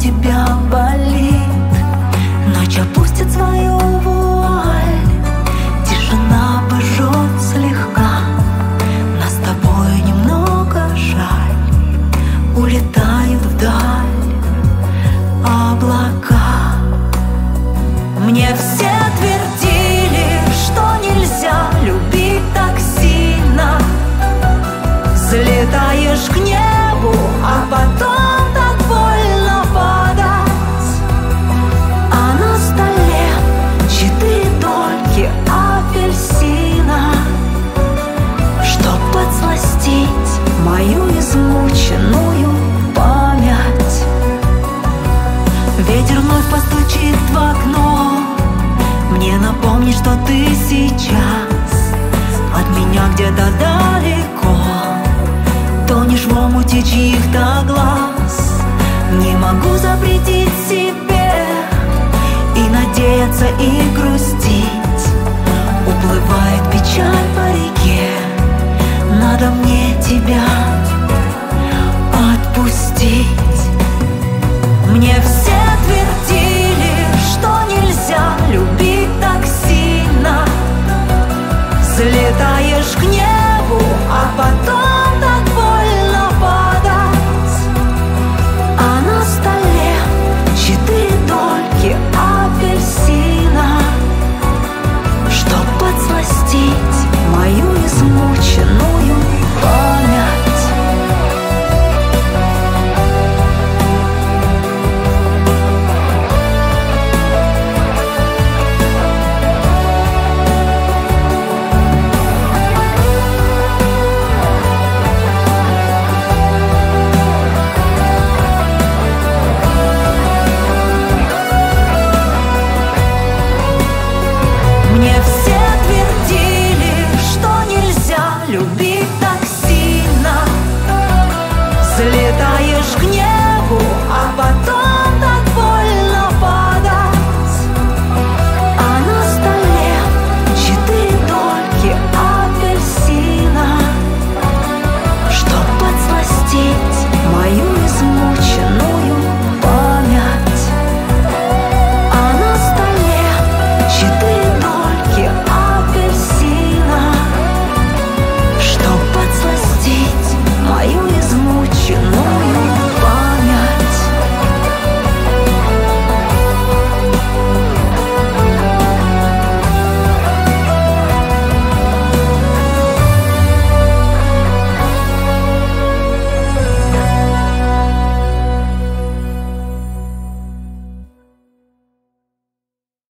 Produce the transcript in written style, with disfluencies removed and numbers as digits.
тебя болит. Ночь опустит свою вуаль, тишина обожжет слегка. Нас с тобой немного жаль, улетают вдаль облака. Мне все твердили, что нельзя любить так сильно. Взлетаешь к небу, а потом так больно падать. А на столе 4 дольки апельсина, чтоб подсластить мою измученную память. Ветер вновь постучит в окно, мне напомни, что ты сейчас от меня где-то далеко. Тонешь в омуте чьих-то глаз. Не могу запретить себе и надеяться, и грустить. Уплывает печаль по реке, надо мне тебя